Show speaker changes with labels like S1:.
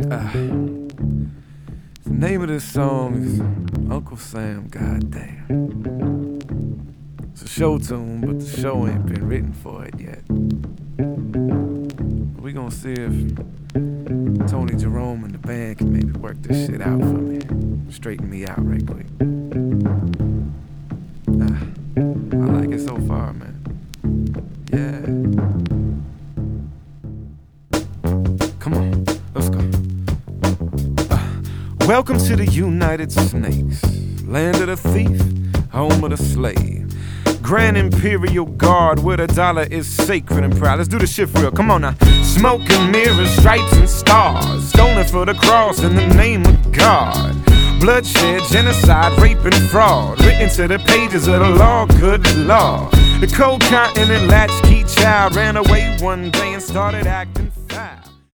S1: The name of this song is Uncle Sam, Goddamn. It's a show tune, but the show ain't been written for it yet. We gonna see if Tony Jerome and the band can maybe work this shit out for me. Straighten me out right quick. I like it so far, man. Yeah. Come on, let's go. Welcome to the United Snakes, land of the thief, home of the slave. Grand Imperial Guard where the dollar is sacred and proud. Let's do the shit for real, come on now. Smoke and mirrors, stripes and stars, stolen for the cross in the name of God. Bloodshed, genocide, rape and fraud, written to the pages of the law, good law. The cold continent latchkey child ran away one day and started acting foul.